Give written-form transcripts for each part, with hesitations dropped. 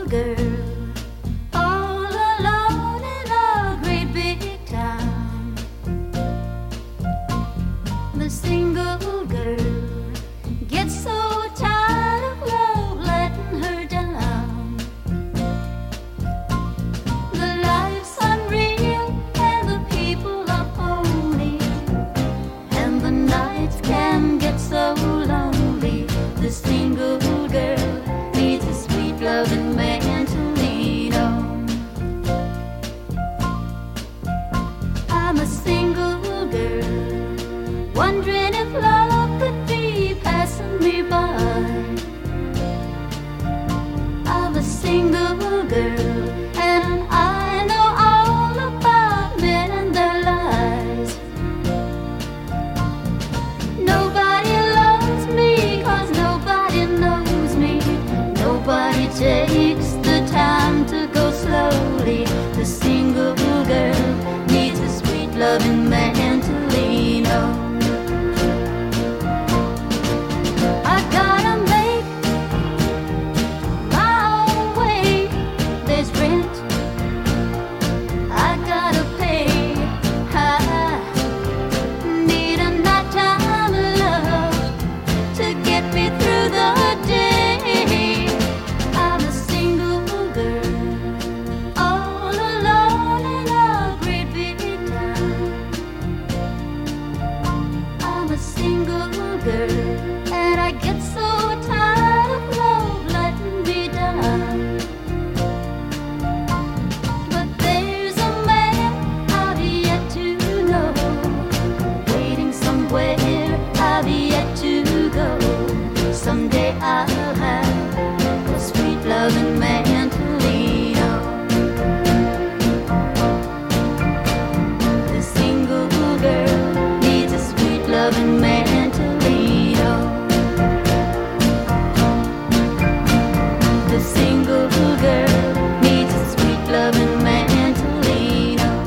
girl, all alone in a great big town. The single girl gets so tired of love letting her down. The life's unreal and the people are phony, and the nights can get so lonely. The single girl needs a sweet loving man to lean on. I'm a single girl, wondering if love could be passing me by. I'm a single girl, and I know all about men and their lies. Nobody loves me 'cause nobody knows me. Nobody takes the time to go slowly. The single girl needs a sweet loving man to lean on. I gotta make my own way. There's rent I gotta pay. I need a nighttime love to get me through the day. I'm a single girl, all alone in a great big town. I'm a single girl, and I get so tired of love letting me down. But there's a man I've yet to know, waiting somewhere I've yet to go. Someday I'll have a sweet loving man to lean on. The single girl needs a sweet loving man to lean on. The single girl needs a sweet loving man to lean on.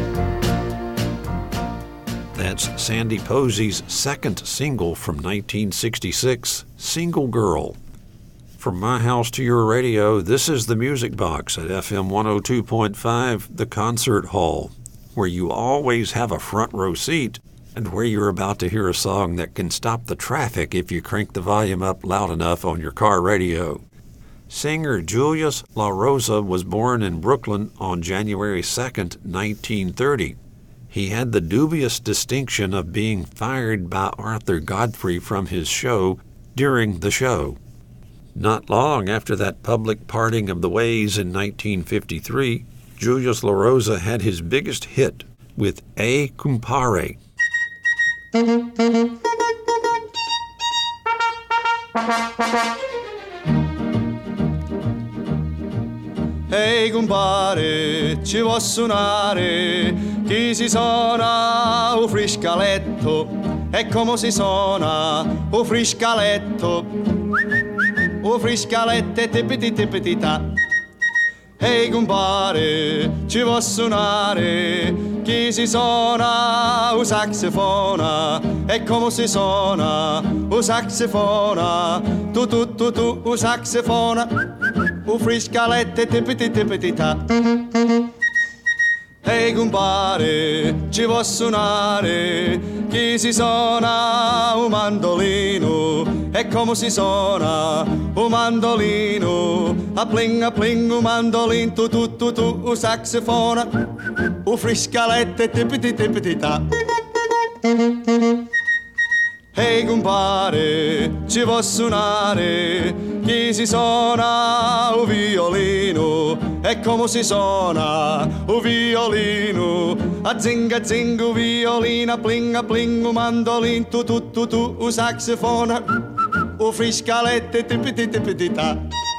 That's Sandy Posey's second single from 1966, Single Girl. From my house to your radio, this is the Music Box at FM 102.5, the Concert Hall, where you always have a front row seat and where you're about to hear a song that can stop the traffic if you crank the volume up loud enough on your car radio. Singer Julius LaRosa was born in Brooklyn on January 2nd, 1930. He had the dubious distinction of being fired by Arthur Godfrey from his show during the show. Not long after that public parting of the ways in 1953, Julius LaRosa had his biggest hit with "E Compare." Ehi compare, ci vuoi suonare? Chi si suona un friscaletto? E come si suona un friscaletto? Un friscaletto e tipiti tipiti ta. Ehi compare, ci vuoi suonare? Chi si suona un saxofona? E come si suona un saxofona? Tu un saxofona, un friscaletto e tipiti tipiti ta. Ehi compare, ci vuoi suonare? Chi si suona un mandolino? E come si suona un mandolino? A pling un mandolino, tu un saxofona, un friscaletto e tipiti tipiti ta. Ehi compare, ci vuoi suonare? Chi si suona un violino? E come si suona un violino? A zinga un violino, a pling un mandolino, tu un saxofona, un friscaletto e tipiti tipiti ta.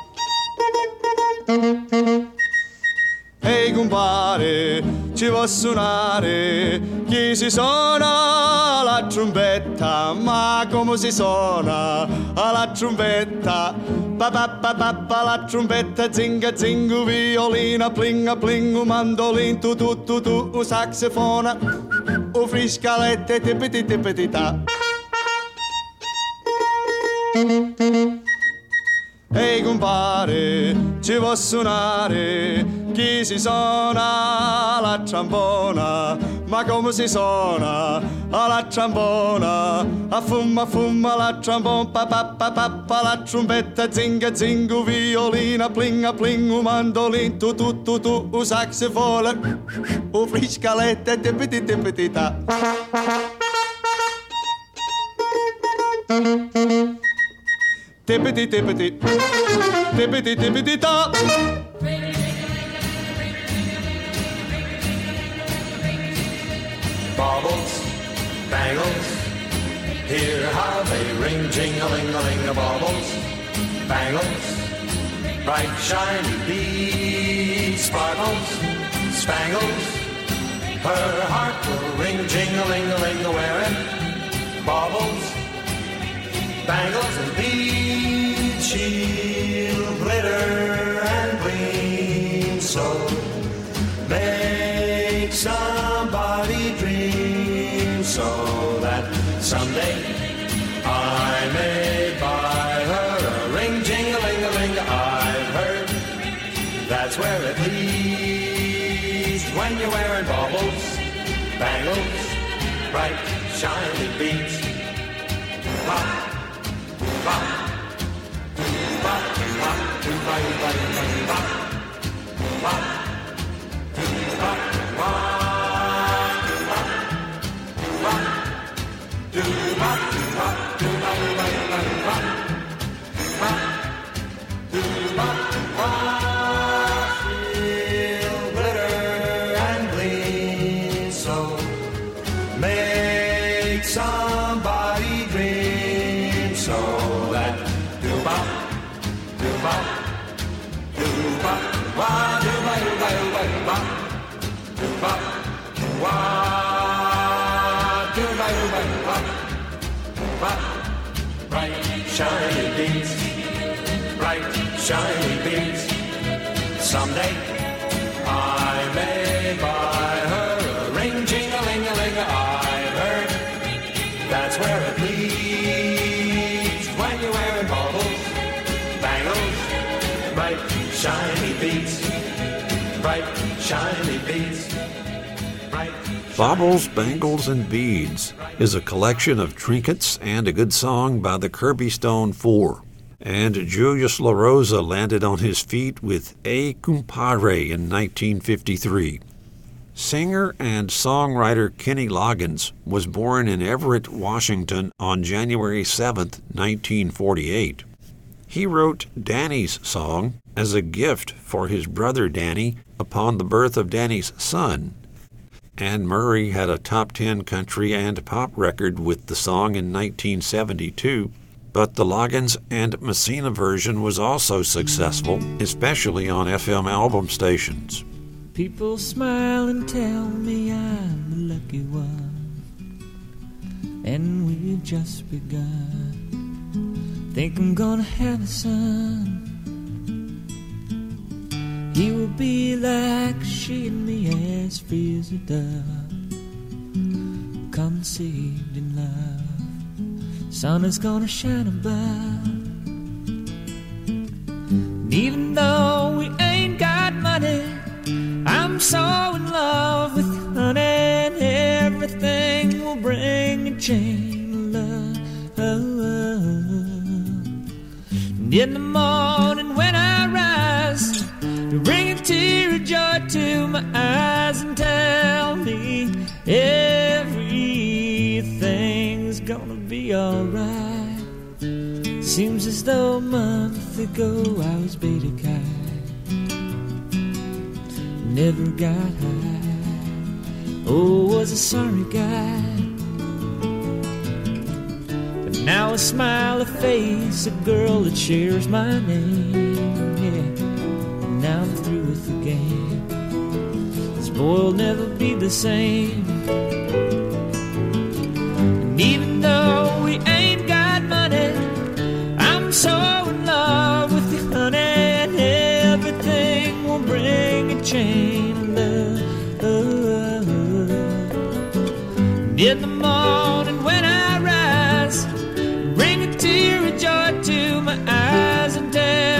Ehi compare, ci vuoi suonare? Chi si suona la trombetta? Ma come si suona la trombetta? Pa la trombetta, zinga violina, pling un mandolin, tu un saxofona, un friscaletto e tipiti ta. Ehi compare, ci può suonare chi si suona la trombona, ma come si suona la trombona? A fumma la trombona, pa pa pa pa pa, la trombetta zinga zingu, violina plinga plingu, mandolin tu tu tu tu, u saxofone, u friscalette tippiti tippiti ta. Tippity tippity, tippity tippity ta. Baubles, bangles, hear how they ring, jing-a-ling-a-ling, baubles, bangles, bright shiny beads, sparkles, spangles, her heart will ring, jing-a-ling-a-ling, wearing baubles, bangles and beads, she'll glitter and gleam, so make somebody dream, so that someday I may buy her a ring, jing-a-ling-a-ling. I've heard that's where it leads when you're wearing baubles, bangles, bright shiny beads. Bop, bop, bop, bop, bop, bop, bop, bop. Glitter and gleam, so make somebody dream, so that do-bop, do-bop, do-bop, wah, do-bop, do-bop, do-bop. Bop, wah, do-ba, do-ba, bop, bop, bright shiny beads, bright shiny beads. Someday I may buy her a ring, jing-a-ling-a-ling. I've heard that's where it leads when you're wearing baubles, bangles, bright shiny beads, bright shiny beads. Baubles, Bangles, and Beads is a collection of trinkets and a good song by the Kirby Stone Four. And Julius LaRosa landed on his feet with "E Compare" in 1953. Singer and songwriter Kenny Loggins was born in Everett, Washington on January 7, 1948. He wrote Danny's song as a gift for his brother Danny upon the birth of Danny's son. Anne Murray had a top 10 country and pop record with the song in 1972, but the Loggins and Messina version was also successful, especially on FM album stations. People smile and tell me I'm the lucky one, and we've just begun. Think I'm gonna have a son. He will be like she and me, as free as a dove, conceived in love. Sun is gonna shine above. And even though we ain't got money, I'm so in love with you, honey, and everything will bring a chain of love. And in the morning when I rise, you bring a tear of joy to my eyes and tell me everything's gonna be alright. Seems as though a month ago I was beta kite, never got high. Oh, was a sorry guy. But now I smile a face, a girl that shares my name, yeah. Now I'm through with the game. This boy will never be the same. And even though we ain't got money, I'm so in love with you, honey, and everything will bring a chain of love. And in the morning when I rise, bring a tear of joy to my eyes and tell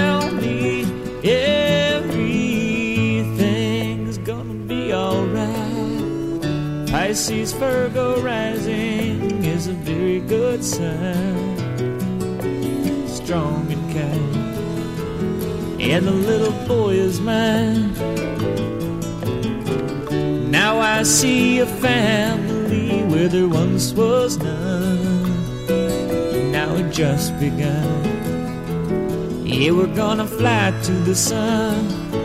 sees Virgo rising is a very good sign. Strong and kind, and the little boy is mine. Now I see a family where there once was none. Now it just begun. Yeah, we're gonna fly to the sun.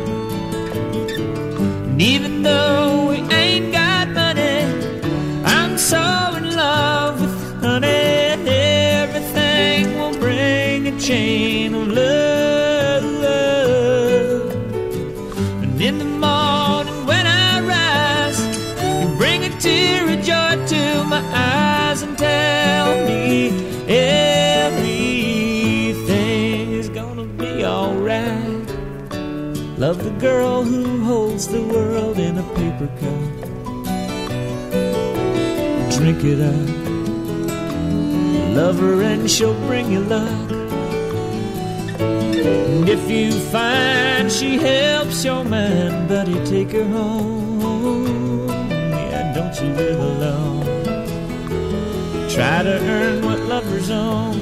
And even though we ain't got money, I'm so in love with honey. Everything will bring a chain of love. And in the morning when I rise, you bring a tear of joy to my eyes and tell me everything is gonna be alright. Love the girl who holds the world in a paper cup. Drink it up. Love her and she'll bring you luck. And if you find she helps your mind, buddy, take her home. Yeah, don't you live alone. Try to earn what lovers own.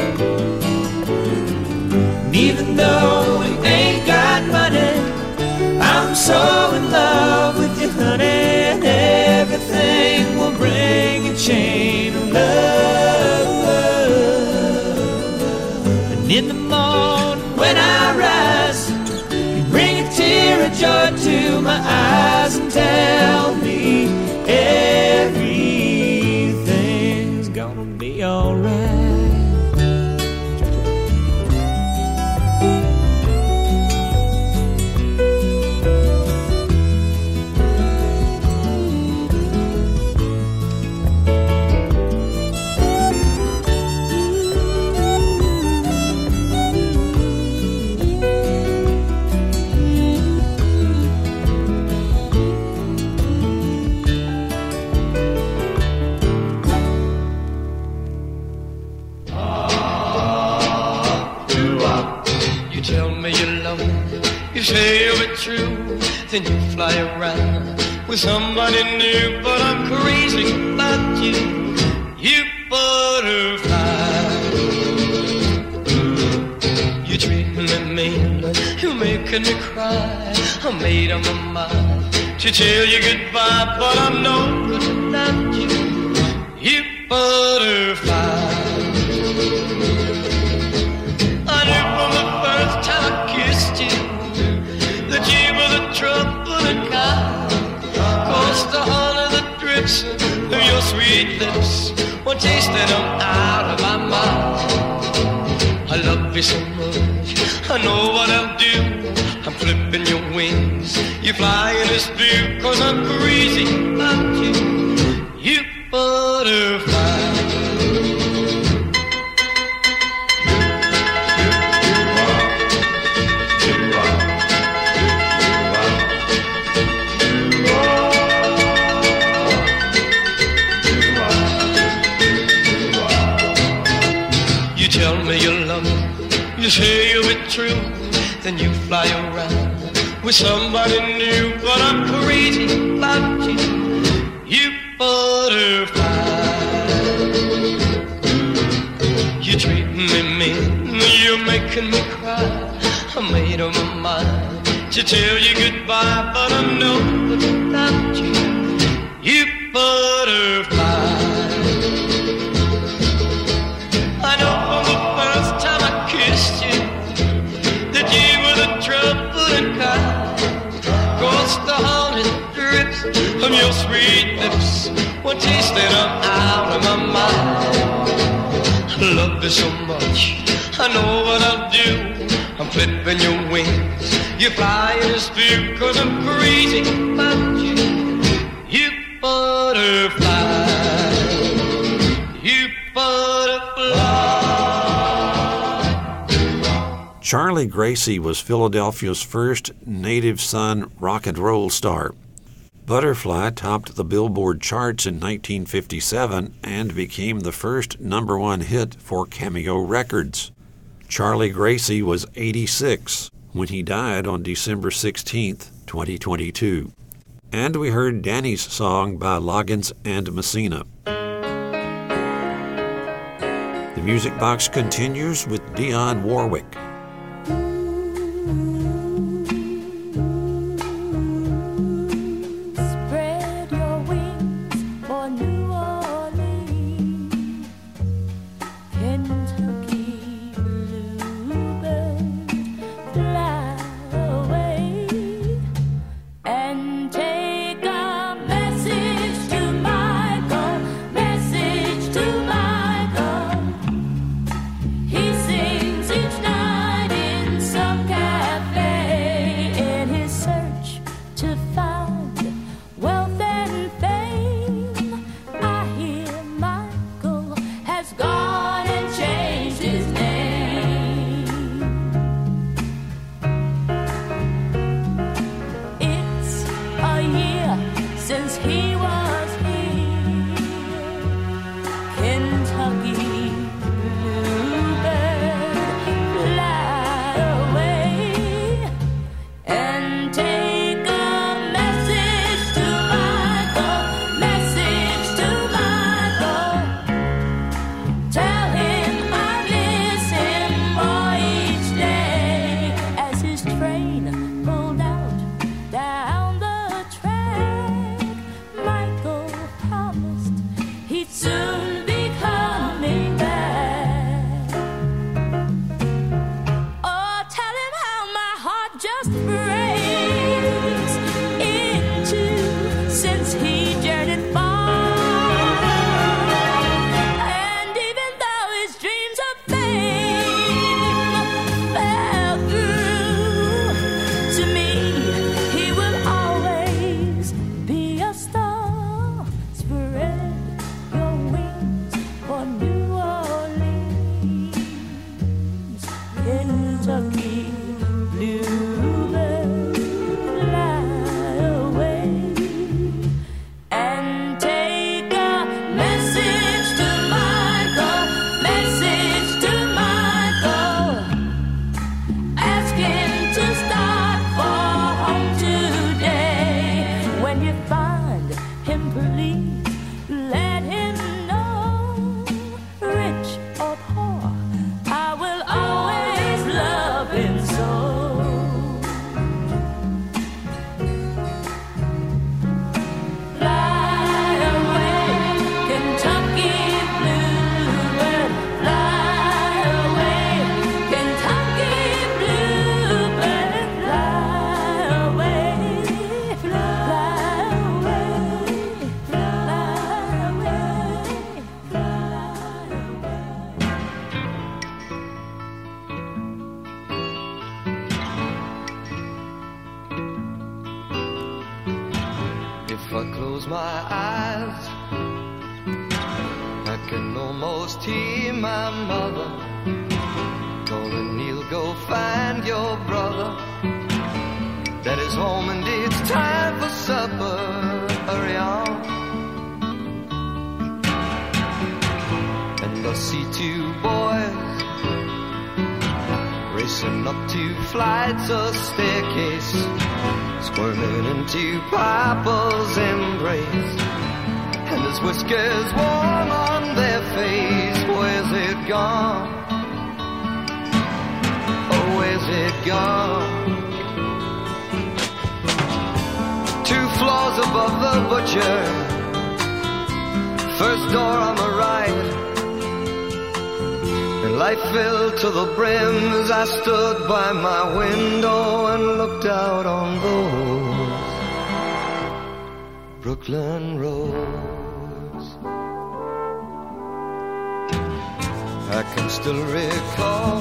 And even though we ain't got money, I'm so in love with you, honey. And everything will bring a chain of love. And in the morning when I rise, you bring a tear of joy to my eyes and tell me everything's gonna be alright. You say you'll be true, then you fly around with somebody new, but I'm crazy about you, you butterfly. You treat me mean, you're making me cry. I made up my mind to tell you goodbye, but I'm no good without you, you butterfly. I knew from the first time I kissed you that you were the trouble and kind. 'Cause the honey that drips through your sweet lips, one taste and I'm out of my mind. I love you so much, I know what I'll do. I'm flipping your wings, you fly in this blue. 'Cause I'm crazy about you, you butterfly. Tell me you love me, you say you'll be true, then you fly around with somebody new. But I'm crazy about you, you butterfly. You treat me mean, you're making me cry. I made up my mind to tell you goodbye, but I'm no good without you, you butterfly. I know from the first time I kissed you that you were the trouble and kind. 'Cause the honey drips from your sweet lips, one taste and I'm out of my mind. I love you so much, I know what I'll do. I'm flipping your wings, you fly in this view. 'Cause I'm crazy about you, you butterfly, you butterfly. Charlie Gracie was Philadelphia's first native son rock and roll star. Butterfly topped the Billboard charts in 1957 and became the first #1 hit for Cameo Records. Charlie Gracie was 86 when he died on December 16, 2022. And we heard Danny's song by Loggins and Messina. The Music Box continues with Dionne Warwick. Spread your wings for New Orleans, Kentucky bluebird, fly away and take a message to Michael, message to Michael. He sings each night in some cafe in his search to find wealth and fame. I hear Michael has gone and changed his name. It's a year since he was here, Kentucky bluebird, fly away and take a message to Michael, message to Michael. Tell him I miss him more each day. As his train pulled out down the track, Michael promised he'd soon be coming back. Oh, tell him how my heart just breaks in two since he journeyed far. And even though his dreams of fame fell through, to me he will always be a star. Spread your wings for New Orleans, Kentucky bluebird, fly away and take a message to Michael, message to Michael. Ask him to start for home today. When you find him, please let him know, rich or poor, I will always love him so. Fly away, Kentucky bluebird, fly away, Kentucky bluebird, fly away, fly away, fly away, fly If I close my eyes, I can almost hear my mother calling, Neil, go find your brother. Daddy's home and it's time for supper. Hurry on. And I see two boys racing up two flights of staircase, squirming into Papa's embrace, and his whiskers warm on their face. Where's it gone? Oh, where's it gone? 2 floors above the butcher, first door on the right, and life filled to the brim as I stood by my window and looked out on those Brooklyn roads. I can still recall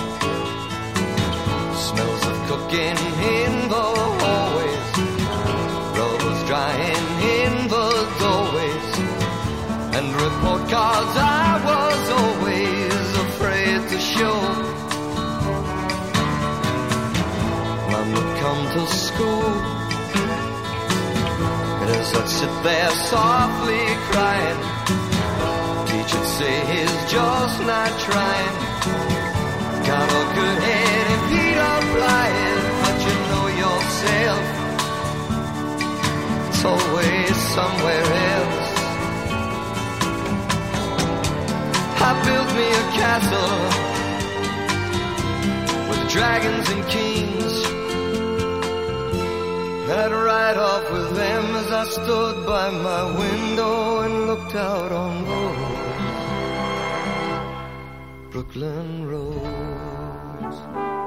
smells of cooking in the hallways, rubbers drying in the doorways, and report cards I was always afraid to show. Mom would come to school, and as I'd sit there softly crying, teacher'd say he's just not trying. Got a good head if he don't fly it, but you know yourself. always somewhere else. I built me a castle with dragons and kings. I'd ride off with them as I stood by my window and looked out on those Brooklyn roads.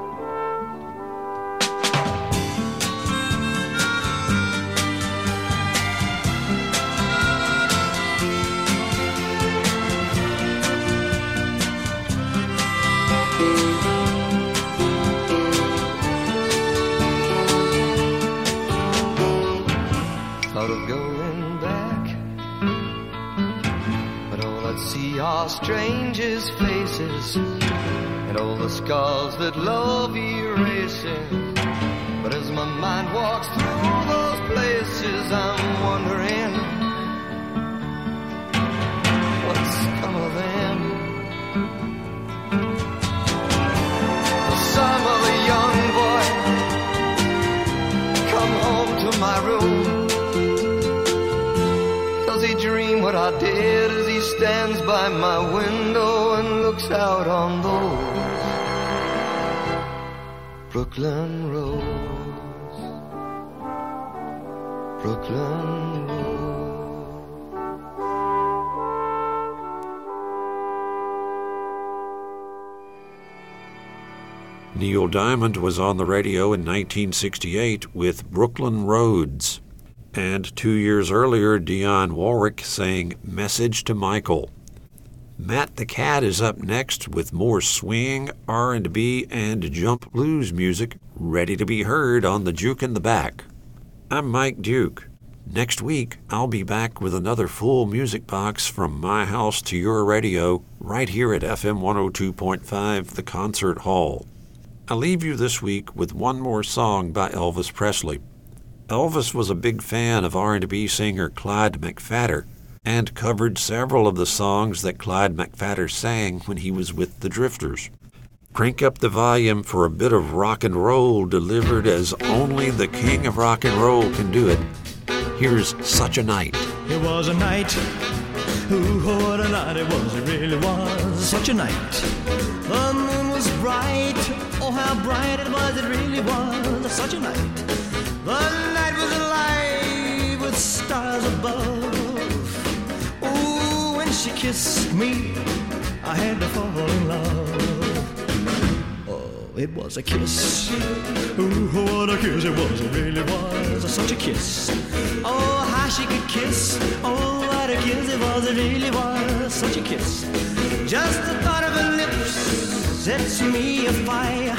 Thought of going back, but all I'd see are strangers' faces and all the scars that love erases. But as my mind walks through those places, I'm wondering what's come of them. Some of a young boy come home to my room. Does he dream what I did as he stands by my window and looks out on those Brooklyn roads, Brooklyn roads. Neil Diamond was on the radio in 1968 with Brooklyn Roads. And 2 years earlier, Dionne Warwick sang Message to Michael. Matt the Cat is up next with more swing, R&B, and jump blues music ready to be heard on the Juke in the Back. I'm Mike Duke. Next week, I'll be back with another full music box from my house to your radio right here at FM 102.5, The Concert Hall. I'll leave you this week with one more song by Elvis Presley. Elvis was a big fan of R&B singer Clyde McPhatter and covered several of the songs that Clyde McPhatter sang when he was with the Drifters. Crank up the volume for a bit of rock and roll delivered as only the king of rock and roll can do it. Here's Such a Night. It was a night, ooh, what a night it was, it really was such a night. The moon was bright, oh how bright it was, it really was such a night. The night was alive with stars above. Ooh, when she kissed me, I had to fall in love. Oh, it was a kiss. Ooh, what a kiss it was, it really was such a kiss. Oh, how she could kiss. Oh, what a kiss it was, it really was such a kiss. Just the thought of her lips sets me afire.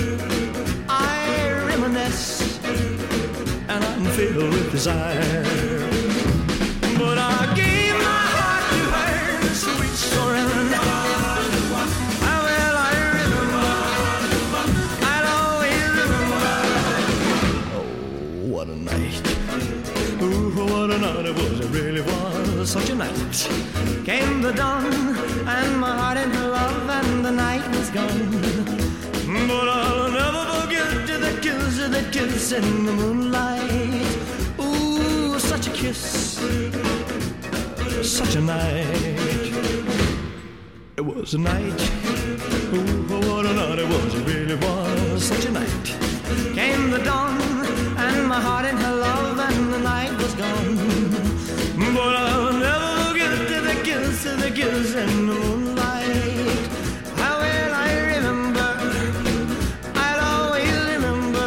I reminisce and I'm filled with desire. But I gave my heart to her, sweet surrender. How well I remember, I'll always remember. Oh, what a night. Ooh, what a night it was, it really was such a night. Came the dawn, and my heart in her love, and the night was gone. But I'll never forget the kiss in the moonlight. Ooh, such a kiss, such a night. It was a night. Ooh, what a night it was, it really was such a night. Came the dawn, and my heart in her love, and the night was gone. But I'll never forget the kiss in the moonlight. How well I remember, I'll always remember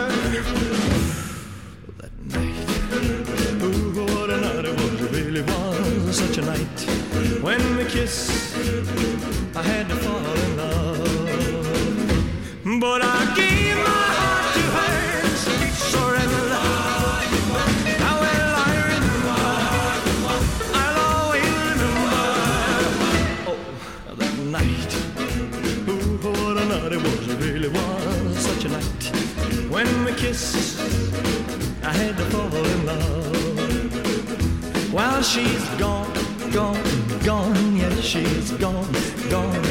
that night. Ooh, what a night it was, it really was such a night. When we kissed, I had to fall in love. But I gave my heart to her, sweet surrender. How well I remember, I'll always remember. Oh, that night. Ooh, what a night it was, it really was such a night. When we kissed, I had to fall in love. While she's gone, gone, gone, yes, she's gone, gone,